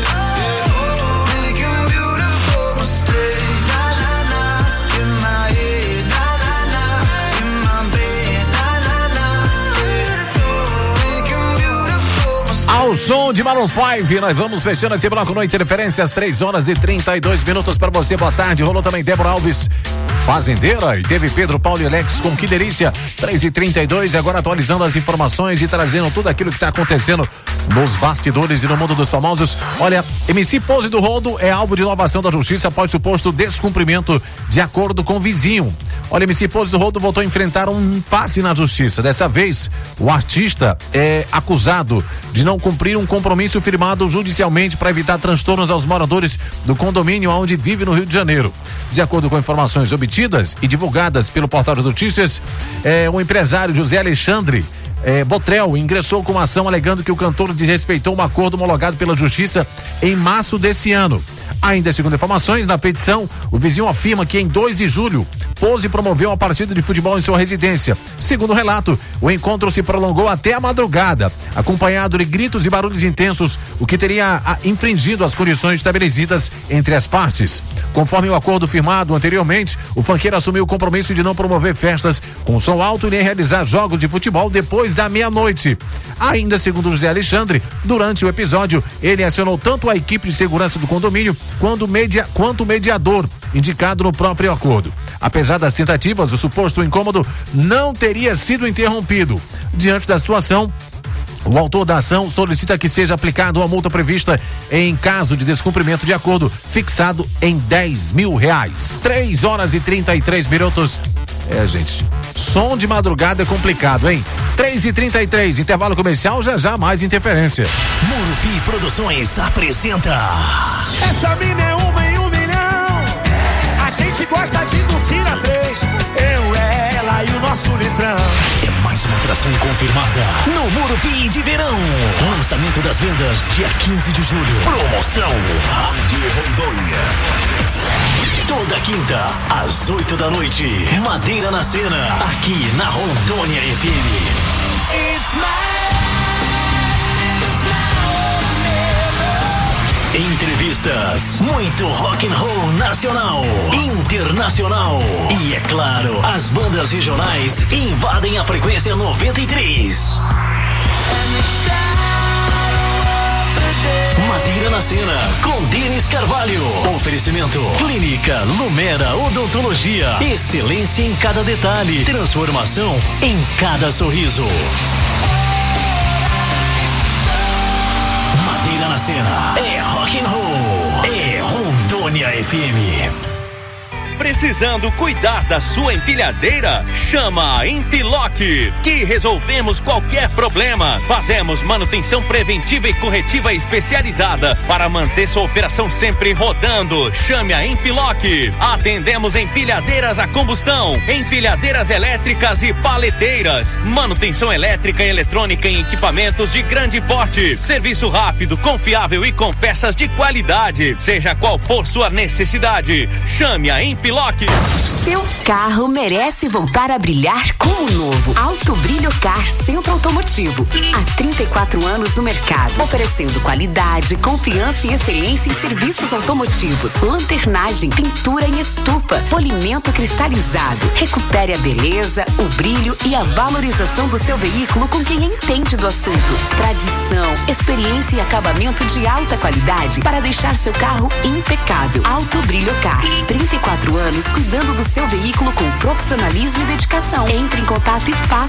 making beautiful mistakes. Na na na, in my head. Na na na, in my bed. Na na na, making beautiful mistakes. Ao som de Maroon cinco, nós vamos fechando esse bloco no Interferência às três horas e trinta e dois minutos para você. Boa tarde. Rolou também Débora Alves, fazendeira, e teve Pedro Paulo e Alex com Que Delícia, três e trinta e dois. Agora atualizando as informações e trazendo tudo aquilo que está acontecendo nos bastidores e no mundo dos famosos. Olha, M C Pose do Rodo é alvo de inovação da justiça após suposto descumprimento de acordo com o vizinho. Olha, M C Pose do Rodo voltou a enfrentar um impasse na justiça. Dessa vez, o artista é acusado de não cumprir um compromisso firmado judicialmente para evitar transtornos aos moradores do condomínio onde vive no Rio de Janeiro. De acordo com informações obtidas e divulgadas pelo portal de notícias, é, o empresário José Alexandre É, Botrel ingressou com uma ação alegando que o cantor desrespeitou um acordo homologado pela justiça em março desse ano. Ainda segundo informações, na petição, o vizinho afirma que em dois de julho, Pose promoveu uma partida de futebol em sua residência. Segundo o relato, o encontro se prolongou até a madrugada, acompanhado de gritos e barulhos intensos, o que teria a, infringido as condições estabelecidas entre as partes. Conforme o acordo firmado anteriormente, o funkeiro assumiu o compromisso de não promover festas com som alto e nem realizar jogos de futebol depois da meia-noite. Ainda segundo José Alexandre, durante o episódio, ele acionou tanto a equipe de segurança do condomínio quanto, media, quanto o mediador, indicado no próprio acordo. Apesar das tentativas, o suposto incômodo não teria sido interrompido. Diante da situação, o autor da ação solicita que seja aplicada uma multa prevista em caso de descumprimento de acordo, fixado em dez mil reais. três horas e trinta e três minutos. É, gente, som de madrugada é complicado, hein? três e trinta e três, intervalo comercial, já já mais Interferência. Murupi Produções apresenta. Essa mina é uma em um milhão. A gente gosta de curtir a três. Eu, ela e o nosso litrão. É mais uma atração confirmada no Murupi de Verão. Lançamento das vendas dia quinze de julho. Promoção Rádio Rondônia. Toda quinta, às oito da noite. Madeira na Cena, aqui na Rondônia F M. It's my Entrevistas, muito rock and roll nacional, internacional e, é claro, as bandas regionais invadem a frequência noventa e três. Madeira na Cena, com Denis Carvalho. Oferecimento Clínica Lumera Odontologia. Excelência em cada detalhe, transformação em cada sorriso. Madeira na Cena é rock and roll, é Rondônia F M. Precisando cuidar da sua empilhadeira? Chama a Empiloc, que resolvemos qualquer problema. Fazemos manutenção preventiva e corretiva especializada para manter sua operação sempre rodando. Chame a Empiloc. Atendemos empilhadeiras a combustão, empilhadeiras elétricas e paleteiras, manutenção elétrica e eletrônica em equipamentos de grande porte. Serviço rápido, confiável e com peças de qualidade. Seja qual for sua necessidade, chame a Empiloc. Seu carro merece voltar a brilhar como novo. Alto Brilho Car Centro Automotivo. Há trinta e quatro anos no mercado, oferecendo qualidade, confiança e excelência em serviços automotivos. Lanternagem, pintura em estufa, polimento cristalizado. Recupere a beleza, o brilho e a valorização do seu veículo com quem entende do assunto. Tradição, experiência e acabamento de alta qualidade para deixar seu carro impecável. Alto Brilho Car. trinta e quatro anos cuidando do seu veículo com profissionalismo e dedicação. Entre em contato e faça seu orçamento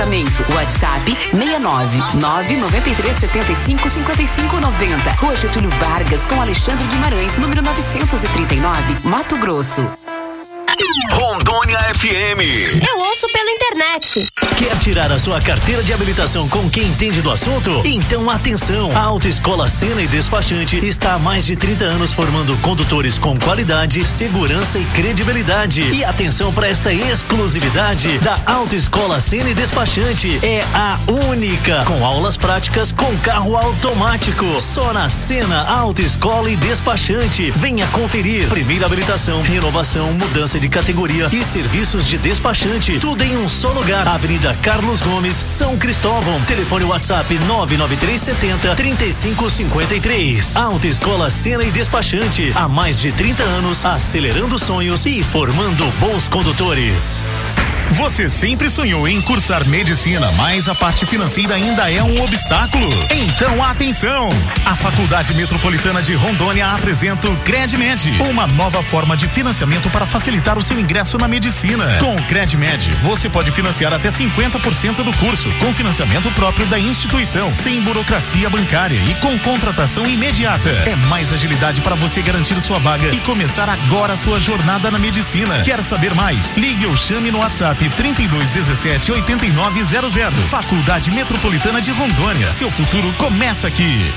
orçamento. WhatsApp seis nove nove nove três sete cinco cinco cinco nove zero. Rua Getúlio Vargas com Alexandre Guimarães, número novecentos e trinta e nove, Mato Grosso. Rondônia F M. Eu ouço pela internet. Quer tirar a sua carteira de habilitação com quem entende do assunto? Então atenção! A Autoescola Sena e Despachante está há mais de trinta anos formando condutores com qualidade, segurança e credibilidade. E atenção para esta exclusividade da Autoescola Sena e Despachante. É a única com aulas práticas com carro automático. Só na Sena Autoescola e Despachante. Venha conferir. Primeira habilitação, renovação, mudança de categoria e serviços de despachante. Tudo em um só lugar. Avenida Carlos Gomes, São Cristóvão. Telefone WhatsApp nove nove três sete zero três cinco cinco três. Autoescola Sena e Despachante. Há mais de trinta anos, acelerando sonhos e formando bons condutores. Você sempre sonhou em cursar medicina, mas a parte financeira ainda é um obstáculo? Então atenção! A Faculdade Metropolitana de Rondônia apresenta o CredMed, uma nova forma de financiamento para facilitar o seu ingresso na medicina. Com o CredMed, você pode financiar até cinquenta por cento do curso, com financiamento próprio da instituição, sem burocracia bancária e com contratação imediata. É mais agilidade para você garantir sua vaga e começar agora a sua jornada na medicina. Quer saber mais? Ligue ou chame no WhatsApp trinta e dois dezessete oitenta e nove zero zero. Faculdade Metropolitana de Rondônia. Seu futuro começa aqui.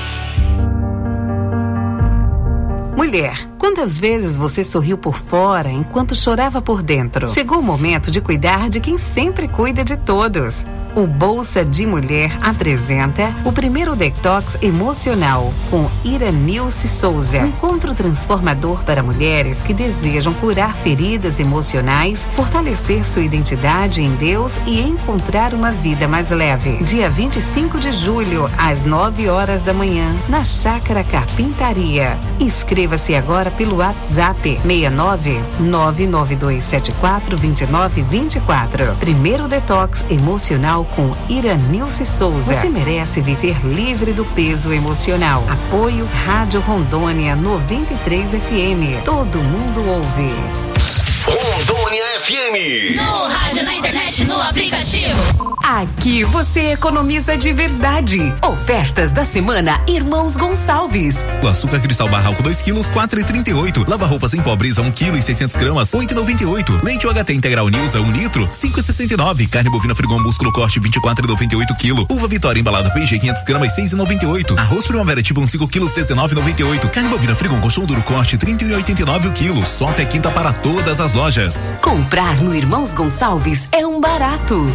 Mulher, quantas vezes você sorriu por fora enquanto chorava por dentro? Chegou o momento de cuidar de quem sempre cuida de todos. O Bolsa de Mulher apresenta o primeiro detox emocional com Iranilce Souza. Um encontro transformador para mulheres que desejam curar feridas emocionais, fortalecer sua identidade em Deus e encontrar uma vida mais leve. Dia vinte e cinco de julho, às nove horas da manhã, na Chácara Carpintaria. Inscreva-se agora pelo WhatsApp seis nove nove nove dois sete quatro dois nove dois quatro. Primeiro detox emocional com Iranilce Souza. Você merece viver livre do peso emocional. Apoio Rádio Rondônia noventa e três F M. Todo mundo ouve. Rondônia F M. No rádio, na internet, no aplicativo. Aqui você economiza de verdade. Ofertas da semana Irmãos Gonçalves. O açúcar cristal barra álcool dois quilos, quatro e trinta e oito. Lava roupas em pó Brisa um quilo e seiscentos gramas, oito e noventa e oito. Leite U H T integral Nilza um litro, cinco e sessenta e nove. Carne bovina Frigon músculo corte vinte e quatro e noventa e oito quilo. Uva Vitória embalada P G quinhentos gramas, seis e noventa e oito. Arroz Primavera tipo um cinco quilos, dezenove e noventa e oito. Carne bovina Frigon colchão duro corte trinta e oitenta e nove o quilo. Só até quinta para todas as lojas. Comprar no Irmãos Gonçalves é um barato.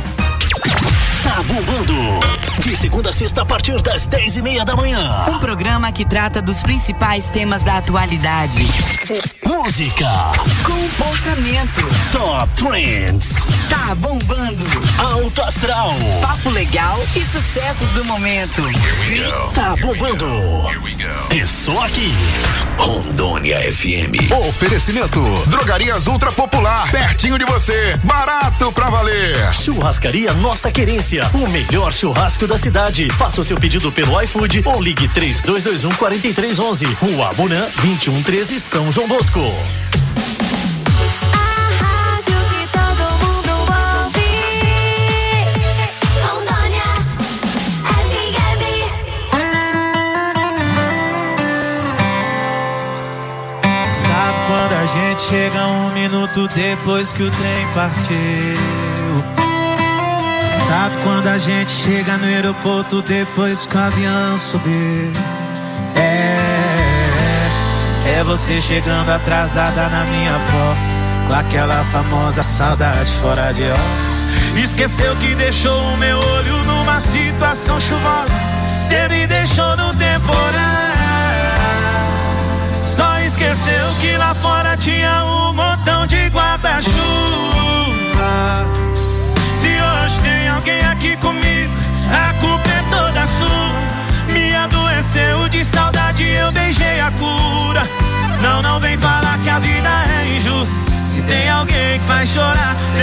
Tá bombando. De segunda a sexta a partir das dez e meia da manhã. Um programa que trata dos principais temas da atualidade. Música. Comportamento. Top Trends. Tá bombando. Alto Astral. Papo legal e sucessos do momento. Tá bombando. É só aqui. Rondônia F M. Oferecimento. Drogarias Ultra Popular. Pertinho de você. Barato pra valer. Churrascaria Nossa Querência. O melhor churrasco da cidade. Faça o seu pedido pelo iFood ou ligue três dois dois um quatro três um um. Rua Abunã, vinte e um treze, São João Bosco. Sabe quando a gente chega um minuto depois que o trem partiu? Sabe quando a gente chega no aeroporto depois que o avião subiu? É, é você chegando atrasada na minha porta, com aquela famosa saudade fora de hora. Esqueceu que deixou o meu olho numa situação chuvosa, cê me deixou no temporal. Só esqueceu que lá fora tinha um montão de guarda-chuva. Se hoje tem alguém aqui comigo, a culpa é toda sua. Me adoeceu de saudade, eu beijei a cura. Não, não vem falar que a vida é injusta. Se tem alguém que faz chorar,